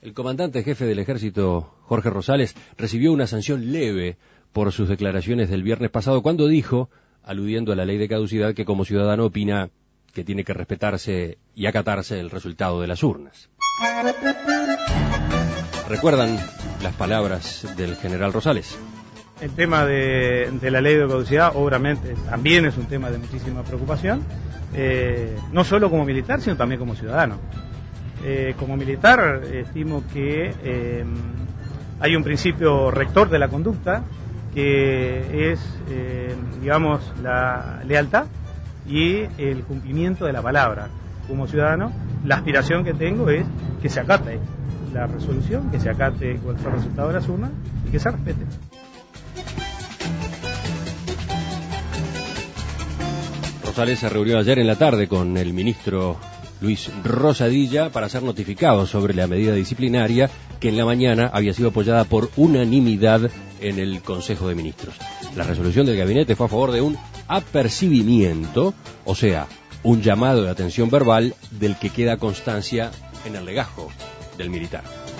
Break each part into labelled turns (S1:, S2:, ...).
S1: El comandante jefe del Ejército, Jorge Rosales, recibió una sanción leve por sus declaraciones del viernes pasado cuando dijo, aludiendo a la ley de caducidad, que como ciudadano opina que tiene que respetarse y acatarse el resultado de las urnas. ¿Recuerdan las palabras del general Rosales?
S2: El tema de la ley de caducidad, obviamente, también es un tema de muchísima preocupación, no solo como militar, sino también como ciudadano. Como militar, estimo que hay un principio rector de la conducta, que es, digamos, la lealtad y el cumplimiento de la palabra. Como ciudadano, la aspiración que tengo es que se acate la resolución, que se acate cuál fue el resultado de las urnas y que se respete.
S1: Rosales se reunió ayer en la tarde con el ministro Luis Rosadilla para ser notificado sobre la medida disciplinaria que en la mañana había sido apoyada por unanimidad en el Consejo de Ministros. La resolución del gabinete fue a favor de un apercibimiento, o sea, un llamado de atención verbal del que queda constancia en el legajo del militar.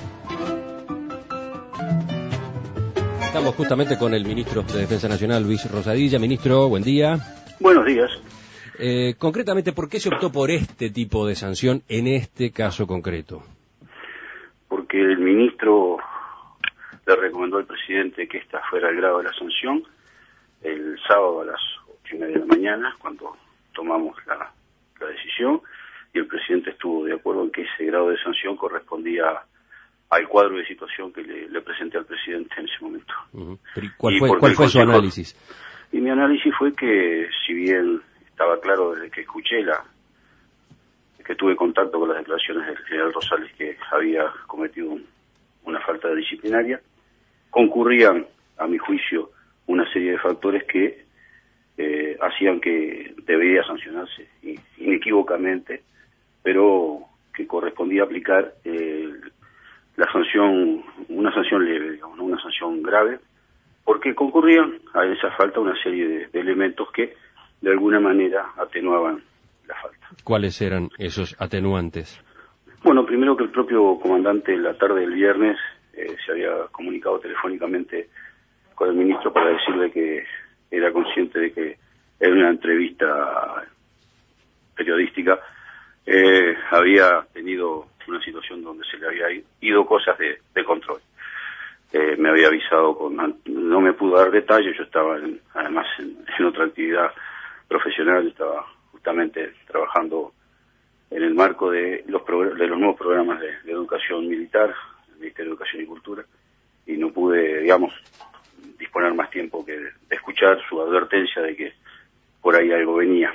S1: Estamos justamente con el ministro de Defensa Nacional, Luis Rosadilla. Ministro, buen día.
S3: Buenos días.
S1: Concretamente, ¿por qué se optó por este tipo de sanción en este caso concreto?
S3: Porque el ministro le recomendó al presidente que esta fuera el grado de la sanción el sábado a las 8:30 de la mañana, cuando tomamos la decisión, y el presidente estuvo de acuerdo en que ese grado de sanción correspondía al cuadro de situación que le presenté al presidente en ese momento.
S1: Uh-huh. ¿Cuál fue su análisis?
S3: Y mi análisis fue que, si bien estaba claro desde que escuché que tuve contacto con las declaraciones del general Rosales que había cometido una falta disciplinaria, concurrían, a mi juicio, una serie de factores que hacían que debía sancionarse inequívocamente, pero que correspondía aplicar la sanción, una sanción leve, digamos, no una sanción grave, porque concurrían a esa falta una serie de elementos que de alguna manera atenuaban la falta.
S1: ¿Cuáles eran esos atenuantes?
S3: Bueno, primero que el propio comandante la tarde del viernes se había comunicado telefónicamente con el ministro para decirle que era consciente de que en una entrevista periodística había tenido una situación donde se le había ido cosas de control. Me había avisado, no me pudo dar detalles, yo estaba además en otra actividad profesional, estaba justamente trabajando en el marco de los nuevos programas de educación militar, el Ministerio de Educación y Cultura, y no pude, digamos, disponer más tiempo que de escuchar su advertencia de que por ahí algo venía.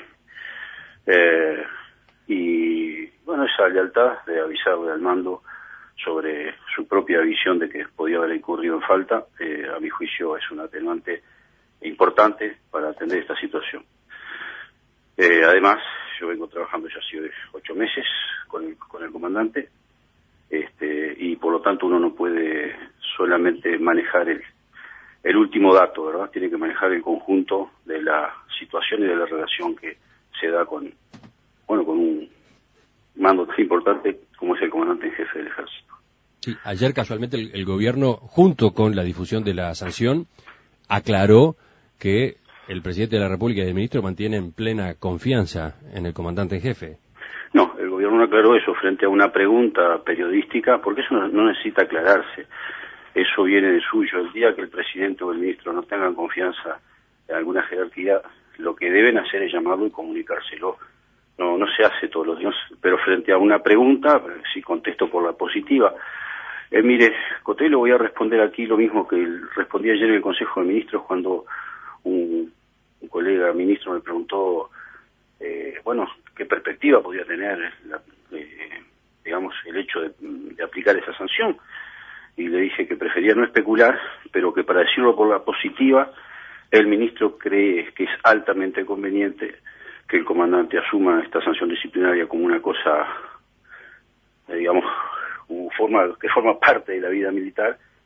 S3: Y bueno, esa lealtad de avisarle al mando sobre su propia visión de que podía haber incurrido en falta, a mi juicio es un atenuante importante para atender esta situación. Además, yo vengo trabajando ya hace 8 meses con el comandante, y por lo tanto uno no puede solamente manejar el último dato, ¿verdad? Tiene que manejar el conjunto de la situación y de la relación que se da con un mando tan importante como es el comandante en jefe del Ejército.
S1: Sí, ayer casualmente el gobierno, junto con la difusión de la sanción, aclaró que el presidente de la República y el ministro mantienen plena confianza en el comandante en jefe.
S3: No, el gobierno no aclaró eso frente a una pregunta periodística, porque eso no necesita aclararse. Eso viene de suyo. El día que el presidente o el ministro no tengan confianza en alguna jerarquía, lo que deben hacer es llamarlo y comunicárselo. No se hace todos los días, pero frente a una pregunta, sí contesto por la positiva. Mire, Cotelo, voy a responder aquí lo mismo que respondí ayer en el Consejo de Ministros cuando un colega ministro me preguntó, qué perspectiva podía tener, digamos, el hecho de aplicar esa sanción. Y le dije que prefería no especular, pero que para decirlo por la positiva, el ministro cree que es altamente conveniente que el comandante asuma esta sanción disciplinaria como una cosa, digamos, que forma parte de la vida militar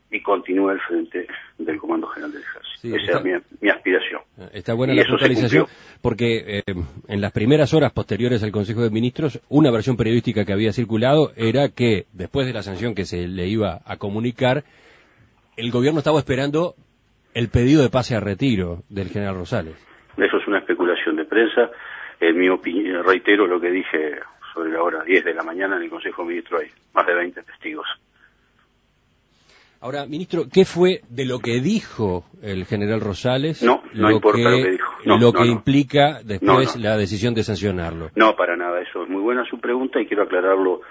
S3: y continúe al frente del Comando General del Ejército.
S1: Sí,
S3: esa es mi aspiración.
S1: Está buena
S3: y
S1: la
S3: eso
S1: puntualización, porque en las primeras horas posteriores al Consejo de Ministros, una versión periodística que había circulado era que, después de la sanción que se le iba a comunicar, el gobierno estaba esperando el pedido de pase a retiro del general Rosales.
S3: Eso es una especulación de prensa. En mi opinión, reitero lo que dije sobre la hora 10 de la mañana en el Consejo de Ministros, hay más de 20 testigos.
S1: Ahora, ministro, ¿qué fue de lo que dijo el general Rosales?
S3: No importa lo que dijo.
S1: Lo que implica después la decisión de sancionarlo.
S3: No, para nada. Eso es muy buena su pregunta y quiero aclararlo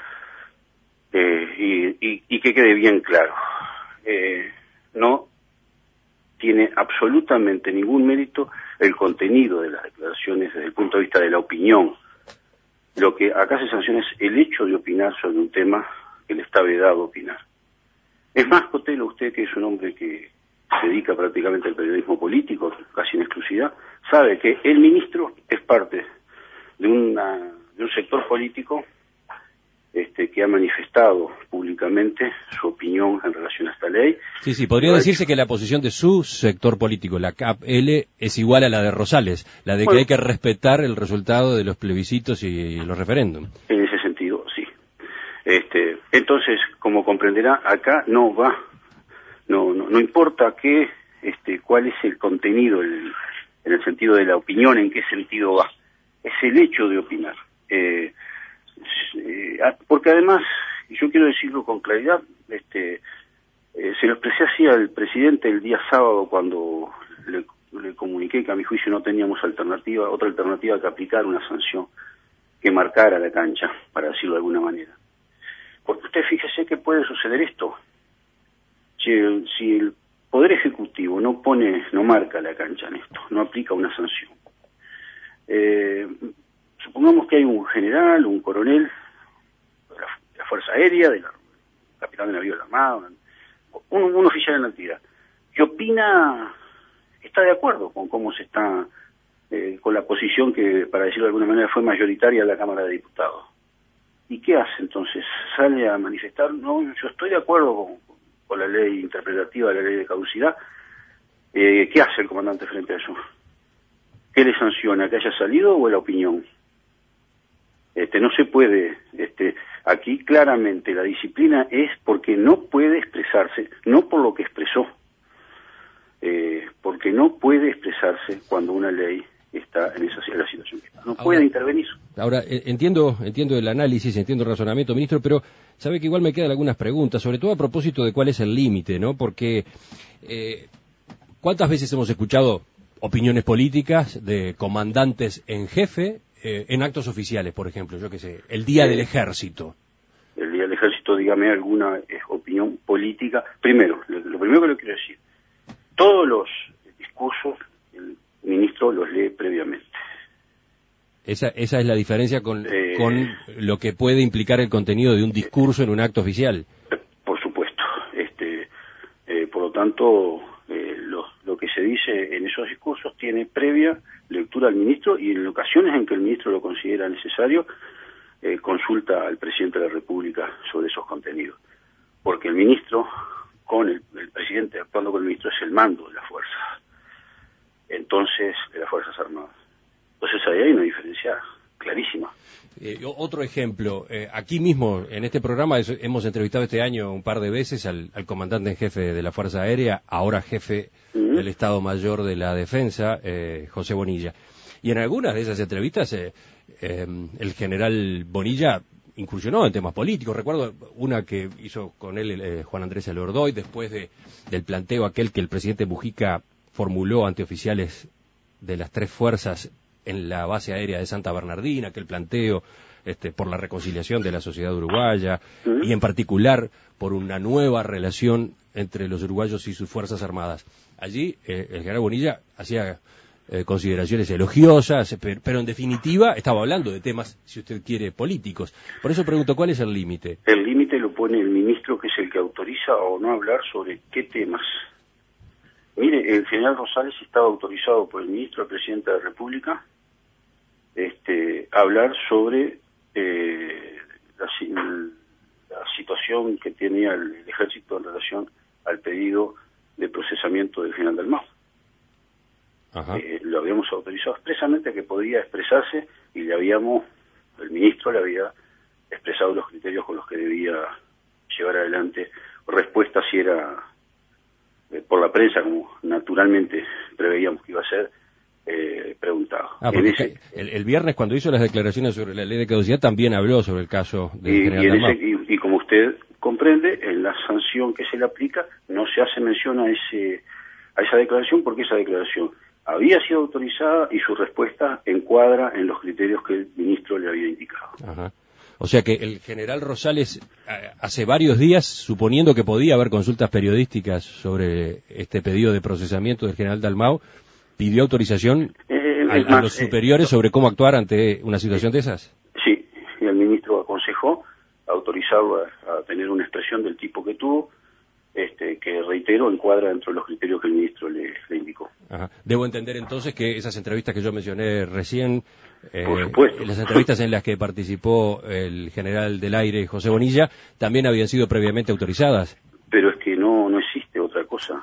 S3: y que quede bien claro. No tiene absolutamente ningún mérito el contenido de las declaraciones desde el punto de vista de la opinión. Lo que acá se sanciona es el hecho de opinar sobre un tema que le está vedado opinar. Es más, Cotelo, usted que es un hombre que se dedica prácticamente al periodismo político, casi en exclusividad, sabe que el ministro es parte de un sector político que ha manifestado públicamente su opinión en relación a esta ley.
S1: Sí, podría decirse que la posición de su sector político, la CAP-L, es igual a la de Rosales, la de que hay que respetar el resultado de los plebiscitos y los referéndums.
S3: En ese sentido, sí. Entonces, como comprenderá, acá no importa cuál es el contenido en el sentido de la opinión, en qué sentido va, es el hecho de opinar. Porque además, y yo quiero decirlo con claridad, se lo expresé así al presidente el día sábado cuando le comuniqué que a mi juicio no teníamos otra alternativa que aplicar una sanción que marcara la cancha, para decirlo de alguna manera. Porque usted fíjese que puede suceder esto. Si el Poder Ejecutivo no marca la cancha en esto, no aplica una sanción. Supongamos que hay un general, un coronel de la Fuerza Aérea, capitán de navío de la Armada, un oficial en la actividad, que opina, está de acuerdo con cómo se está, con la posición que, para decirlo de alguna manera, fue mayoritaria en la Cámara de Diputados. ¿Y qué hace entonces? ¿Sale a manifestar? No, yo estoy de acuerdo con la ley interpretativa de la ley de caducidad. ¿Qué hace el comandante frente a eso? ¿Qué le sanciona? ¿Que haya salido o la opinión? No se puede, aquí claramente la disciplina es porque no puede expresarse, no por lo que expresó, porque no puede expresarse cuando una ley está en la situación que está. No puede intervenir.
S1: Ahora, entiendo el análisis, entiendo el razonamiento, ministro, pero sabe que igual me quedan algunas preguntas, sobre todo a propósito de cuál es el límite, ¿no? Porque, ¿cuántas veces hemos escuchado opiniones políticas de comandantes en jefe en actos oficiales, por ejemplo, yo qué sé, el Día del Ejército?
S3: El Día del Ejército, dígame alguna opinión política. Primero, lo primero que le quiero decir, todos los discursos el ministro los lee previamente.
S1: Esa es la diferencia con lo que puede implicar el contenido de un discurso en un acto oficial.
S3: Por supuesto. Por lo tanto, lo que se dice en esos discursos tiene previa lectura al ministro y en ocasiones en que el ministro lo considera necesario, consulta al presidente de la República sobre esos contenidos. Porque el ministro, con el presidente actuando con el ministro, es el mando de las fuerzas. Entonces, de las Fuerzas Armadas. Entonces ahí hay una diferencia clarísima.
S1: Otro ejemplo, aquí mismo en este programa hemos entrevistado este año un par de veces al comandante en jefe de la Fuerza Aérea, ahora jefe del Estado Mayor de la Defensa, José Bonilla. Y en algunas de esas entrevistas el general Bonilla incursionó en temas políticos. Recuerdo una que hizo con él Juan Andrés Elordoy después del planteo aquel que el presidente Mujica formuló ante oficiales de las tres fuerzas en la base aérea de Santa Bernardina, aquel planteo por la reconciliación de la sociedad uruguaya y en particular por una nueva relación entre los uruguayos y sus fuerzas armadas. Allí el general Bonilla hacía consideraciones elogiosas, pero en definitiva estaba hablando de temas, si usted quiere, políticos. Por eso pregunto, ¿cuál es el límite?
S3: El límite lo pone el ministro, que es el que autoriza o no hablar sobre qué temas. Mire, el general Rosales estaba autorizado por el ministro, el presidente de la República, a hablar sobre la situación que tenía el ejército en relación al pedido de procesamiento del general Dalmau. Lo habíamos autorizado expresamente que podía expresarse y el ministro le había expresado los criterios con los que debía llevar adelante respuesta si era por la prensa, como naturalmente preveíamos que iba a ser, preguntado.
S1: El viernes, cuando hizo las declaraciones sobre la ley de caducidad, también habló sobre el caso del general Dalmau.
S3: Y como usted comprende, en la sanción que se le aplica no se hace mención a esa declaración, porque esa declaración había sido autorizada y su respuesta encuadra en los criterios que el ministro le había indicado.
S1: Ajá. O sea que el general Rosales, hace varios días, suponiendo que podía haber consultas periodísticas sobre este pedido de procesamiento del general Dalmau, pidió autorización a los superiores sobre cómo actuar ante una situación de esas.
S3: Sí, y el ministro aconsejó autorizarlo a tener una expresión del tipo que tuvo, que reitero, encuadra dentro de los criterios que el ministro le indicó.
S1: Ajá. Debo entender entonces que esas entrevistas que yo mencioné recién,
S3: por supuesto,
S1: las entrevistas en las que participó el general del aire José Bonilla, también habían sido previamente autorizadas.
S3: Pero es que no existe otra cosa.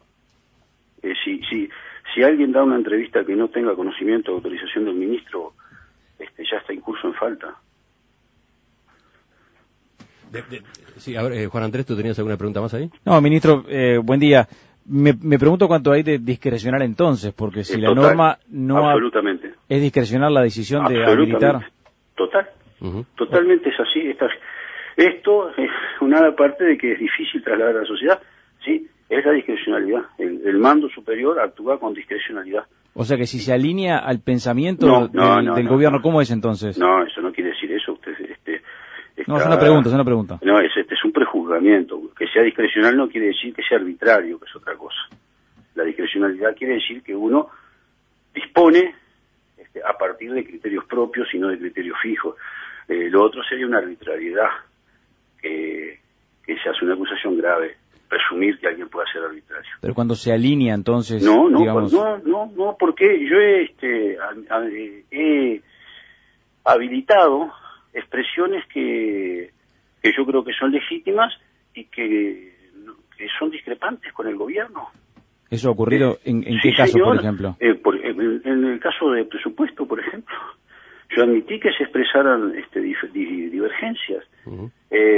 S3: Si alguien da una entrevista que no tenga conocimiento o autorización del ministro, ya está incurso en falta.
S1: Sí, a ver, Juan Andrés, ¿tú tenías alguna pregunta más ahí?
S4: No, ministro, buen día. Me pregunto cuánto hay de discrecional entonces, porque si la norma no
S3: absolutamente
S4: es discrecional la decisión de habilitar.
S3: Totalmente es así. Esto es una parte de que es difícil trasladar a la sociedad, sí, es la discrecionalidad. El mando superior actúa con discrecionalidad.
S4: O sea que si se alinea al pensamiento del gobierno, ¿cómo es entonces?
S3: No, eso no quiere decir eso. Usted
S4: no, es una pregunta.
S3: No, es un prejuzgamiento. Que sea discrecional no quiere decir que sea arbitrario, que es otra cosa. La discrecionalidad quiere decir que uno dispone a partir de criterios propios y no de criterios fijos. Lo otro sería una arbitrariedad, que se hace una acusación grave, presumir que alguien pueda ser arbitrario.
S4: Pero cuando se alinea, entonces,
S3: no, porque yo he habilitado expresiones que yo creo que son legítimas y que son discrepantes con el gobierno.
S4: ¿Eso ha ocurrido en qué caso,
S3: señor,
S4: por ejemplo?
S3: En el caso de presupuesto, por ejemplo. Yo admití que se expresaran divergencias.
S1: Uh-huh.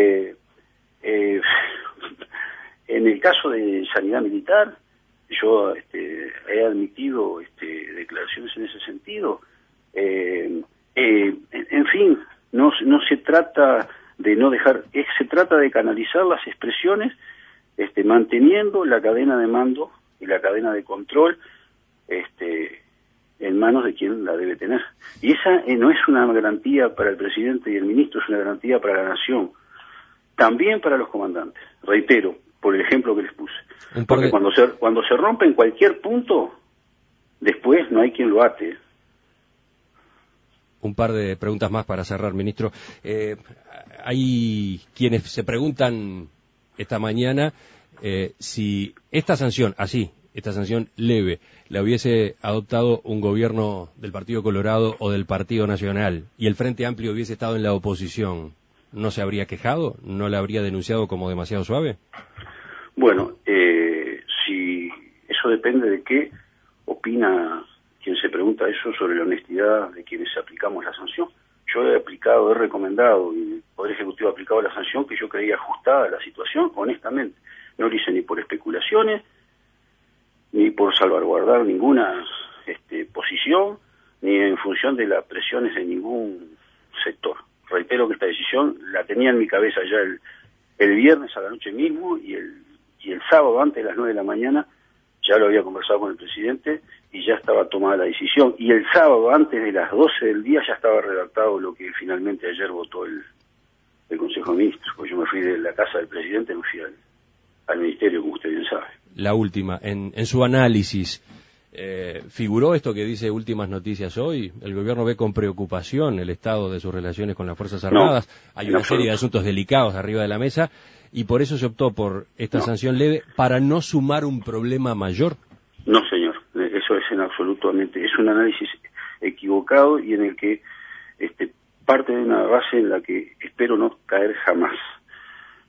S3: En el caso de sanidad militar, yo he admitido declaraciones en ese sentido. En fin, no se trata de no dejar, se trata de canalizar las expresiones manteniendo la cadena de mando y la cadena de control en manos de quien la debe tener. Y esa no es una garantía para el presidente y el ministro, es una garantía para la nación, también para los comandantes. Reitero, por el ejemplo que les puse. Porque cuando se rompe en cualquier punto, después no hay quien lo ate.
S1: Un par de preguntas más para cerrar, ministro. Hay quienes se preguntan esta mañana si esta sanción leve, la hubiese adoptado un gobierno del Partido Colorado o del Partido Nacional y el Frente Amplio hubiese estado en la oposición, ¿no se habría quejado? ¿No la habría denunciado como demasiado suave?
S3: Bueno, si eso depende de qué opina quien se pregunta eso sobre la honestidad de quienes aplicamos la sanción. Yo he recomendado, y el Poder Ejecutivo ha aplicado la sanción que yo creía ajustada a la situación, honestamente. No lo hice ni por especulaciones, ni por salvaguardar ninguna posición, ni en función de las presiones de ningún sector. Reitero que esta decisión la tenía en mi cabeza ya el viernes a la noche mismo y el sábado antes de las 9 de la mañana ya lo había conversado con el presidente y ya estaba tomada la decisión. Y el sábado antes de las 12 del día ya estaba redactado lo que finalmente ayer votó el Consejo de Ministros. Pues yo me fui de la casa del presidente, me fui al ministerio, como usted bien sabe.
S1: La última, en su análisis, ¿figuró esto que dice Últimas Noticias hoy? El gobierno ve con preocupación el estado de sus relaciones con las Fuerzas Armadas. Hay una serie de asuntos delicados arriba de la mesa y por eso se optó por esta sanción leve para no sumar un problema mayor.
S3: No, señor. Eso es es un análisis equivocado y en el que parte de una base en la que espero no caer jamás.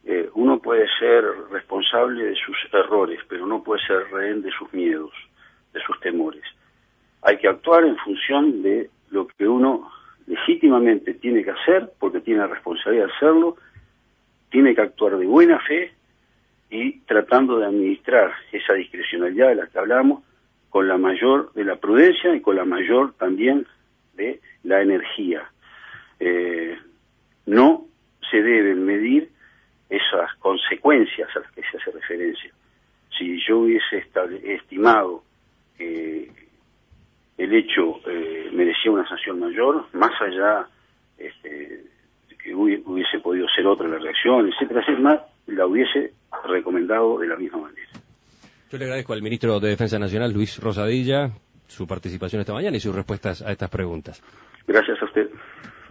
S3: uno puede ser responsable de sus errores, pero no puede ser rehén de sus miedos, de sus temores. Hay que actuar en función de lo que uno legítimamente tiene que hacer, porque tiene la responsabilidad de hacerlo, tiene que actuar de buena fe y tratando de administrar esa discrecionalidad de la que hablamos con la mayor de la prudencia y con la mayor también de la energía. No se deben medir esas consecuencias a las que se hace referencia. Si yo hubiese estimado que el hecho merecía una sanción mayor, más allá de que hubiese podido ser otra la reacción, etcétera, etcétera, la hubiese recomendado de la misma manera.
S1: Yo le agradezco al ministro de Defensa Nacional, Luis Rosadilla, su participación esta mañana y sus respuestas a estas preguntas.
S3: Gracias a usted.